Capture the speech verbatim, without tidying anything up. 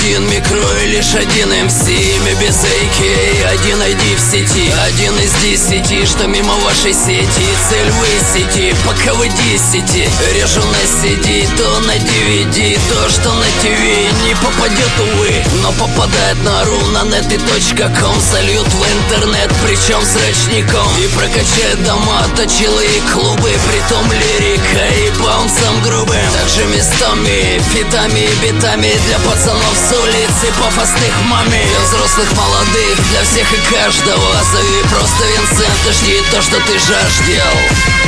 один микро и лишь один эм си. Имя без эй кей эй, один ай ди в сети. Один из десяти, что мимо вашей сети. Цель высети, пока вы десяти. Режу на си ди, то на ди ви ди. То, что на ТВ не попадет, увы, но попадает на рунанет и точка ком. Сольют в интернет, причем с рачником. И прокачает дома, точилые клубы. Притом лирика и баунсом грубым. Также местами, фитами и битами. Для пацанов с улицы, пафосных маме. Для взрослых, молодых, для всех и каждого. Зови просто Винсент и жди то, что ты жаждал.